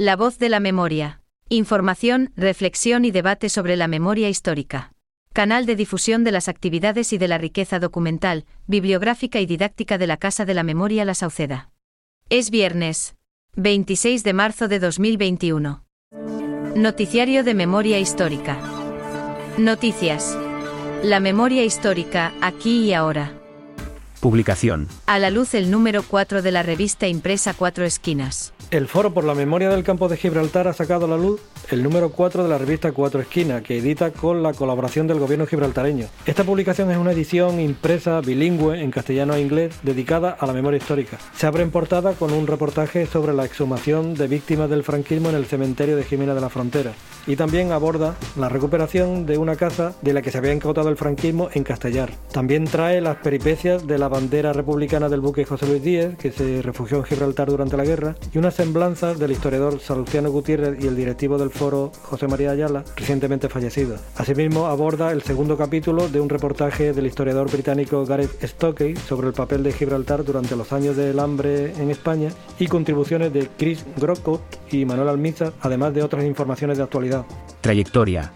La voz de la memoria. Información, reflexión y debate sobre la memoria histórica. Canal de difusión de las actividades y de la riqueza documental, bibliográfica y didáctica de la Casa de la Memoria La Sauceda. Es viernes, 26 de marzo de 2021. Noticiario de Memoria Histórica. Noticias. La memoria histórica, aquí y ahora. Publicación. A la luz el número 4 de la revista impresa Cuatro Esquinas. El Foro por la Memoria del Campo de Gibraltar ha sacado a la luz el número 4 de la revista Cuatro Esquinas, que edita con la colaboración del gobierno gibraltareño. Esta publicación es una edición impresa bilingüe en castellano e inglés dedicada a la memoria histórica. Se abre en portada con un reportaje sobre la exhumación de víctimas del franquismo en el cementerio de Jimena de la Frontera, y también aborda la recuperación de una casa de la que se había incautado el franquismo en Castellar. También trae las peripecias de la bandera republicana del buque José Luis Díez, que se refugió en Gibraltar durante la guerra, y unas semblanzas del historiador Salustiano Gutiérrez y el directivo del Foro José María Ayala, recientemente fallecido. Asimismo aborda el segundo capítulo de un reportaje del historiador británico Gareth Stokey sobre el papel de Gibraltar durante los años del hambre en España, y contribuciones de Chris Grocott y Manuel Almizar, además de otras informaciones de actualidad. Trayectoria.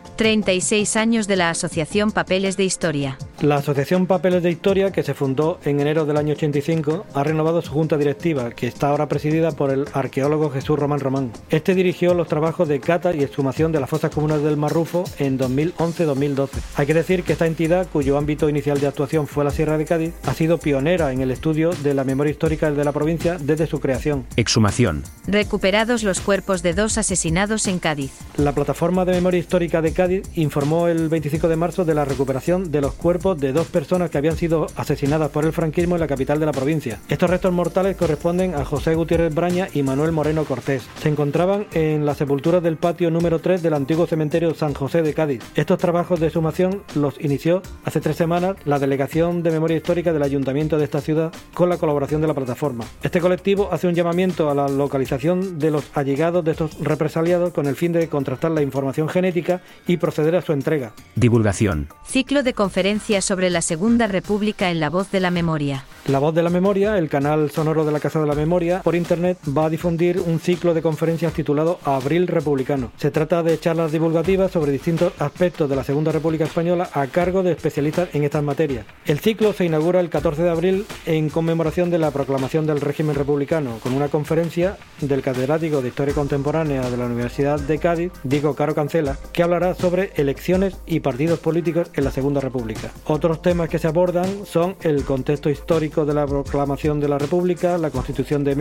36 años de la Asociación Papeles de Historia. La Asociación Papeles de Historia, que se fundó en enero del año 85, ha renovado su junta directiva, que está ahora presidida por el arqueólogo Jesús Román Román. Este dirigió los trabajos de cata y exhumación de las fosas comunes del Marrufo en 2011-2012. Hay que decir que esta entidad, cuyo ámbito inicial de actuación fue la Sierra de Cádiz, ha sido pionera en el estudio de la memoria histórica de la provincia desde su creación. Exhumación. Recuperados los cuerpos de 2 asesinados en Cádiz. La Plataforma de Memoria Histórica de Cádiz informó el 25 de marzo de la recuperación de los cuerpos de 2 personas que habían sido asesinadas por el franquismo en la capital de la provincia. Estos restos mortales corresponden a José Gutiérrez Braña y Manuel Moreno Cortés. Se encontraban en las sepulturas del patio número 3 del antiguo cementerio San José de Cádiz. Estos trabajos de exhumación los inició hace 3 semanas la Delegación de Memoria Histórica del Ayuntamiento de esta ciudad con la colaboración de la plataforma. Este colectivo hace un llamamiento a la localización de los allegados de estos represaliados con el fin de contrastar la información genética y proceder a su entrega. Divulgación. Ciclo de conferencias sobre la Segunda República en La Voz de la Memoria. La Voz de la Memoria, el canal sonoro de la Casa de la Memoria, por internet va a difundir un ciclo de conferencias titulado Abril Republicano. Se trata de charlas divulgativas sobre distintos aspectos de la Segunda República Española a cargo de especialistas en estas materias. El ciclo se inaugura el 14 de abril en conmemoración de la proclamación del régimen republicano, con una conferencia del catedrático de Historia Contemporánea de la Universidad de Cádiz, Diego Caro Cancela, que hablará sobre elecciones y partidos políticos en la Segunda República. Otros temas que se abordan son el contexto histórico de la proclamación de la República, la Constitución de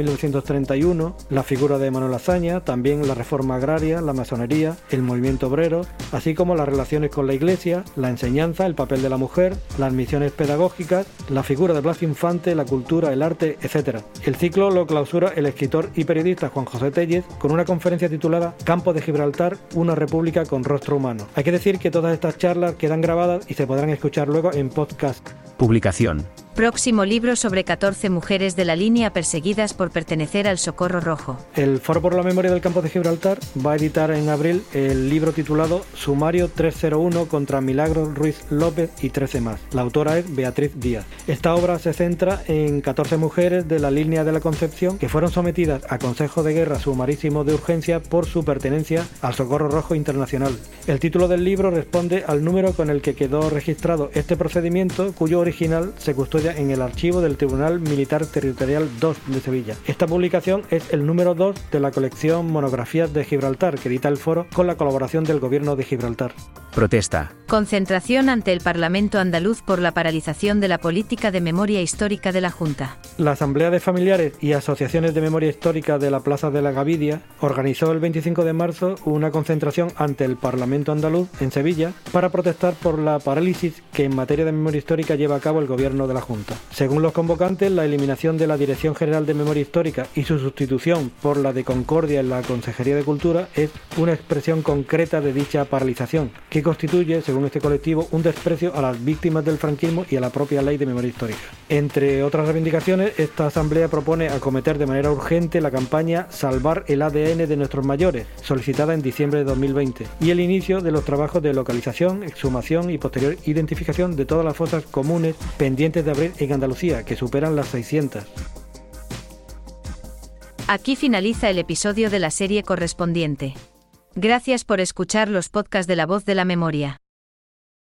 1931, la figura de Manuel Azaña, también la reforma agraria, la masonería, el movimiento obrero, así como las relaciones con la Iglesia, la enseñanza, el papel de la mujer, las misiones pedagógicas, la figura de Blas Infante, la cultura, el arte, etc. El ciclo lo clausura el escritor y periodista Juan José Tellez con una conferencia titulada Campo de Gibraltar, una república con rostro humano. Hay que decir que todas estas charlas quedan grabadas y se podrán escuchar luego en podcast. Publicación. Próximo libro sobre 14 mujeres de la línea perseguidas por pertenecer al Socorro Rojo. El Foro por la Memoria del Campo de Gibraltar va a editar en abril el libro titulado Sumario 301 contra Milagros Ruiz López y 13 más. La autora es Beatriz Díaz. Esta obra se centra en 14 mujeres de la línea de la Concepción que fueron sometidas a consejo de guerra sumarísimo de urgencia por su pertenencia al Socorro Rojo Internacional. El título del libro responde al número con el que quedó registrado este procedimiento, cuyo original se custodia en el archivo del Tribunal Militar Territorial 2 de Sevilla. Esta publicación es el número 2 de la colección Monografías de Gibraltar que edita el Foro con la colaboración del Gobierno de Gibraltar. Protesta. Concentración ante el Parlamento andaluz por la paralización de la política de memoria histórica de la Junta. La Asamblea de Familiares y Asociaciones de Memoria Histórica de la Plaza de la Gavidia organizó el 25 de marzo una concentración ante el Parlamento andaluz en Sevilla para protestar por la parálisis que en materia de memoria histórica lleva a cabo el Gobierno de la Junta. Según los convocantes, la eliminación de la Dirección General de Memoria Histórica y su sustitución por la de Concordia en la Consejería de Cultura es una expresión concreta de dicha paralización, que constituye, según este colectivo, un desprecio a las víctimas del franquismo y a la propia Ley de Memoria Histórica. Entre otras reivindicaciones, esta asamblea propone acometer de manera urgente la campaña Salvar el ADN de nuestros mayores, solicitada en diciembre de 2020, y el inicio de los trabajos de localización, exhumación y posterior identificación de todas las fosas comunes pendientes de abrir en Andalucía, que superan las 600. Aquí finaliza el episodio de la serie correspondiente. Gracias por escuchar los podcasts de La Voz de la Memoria.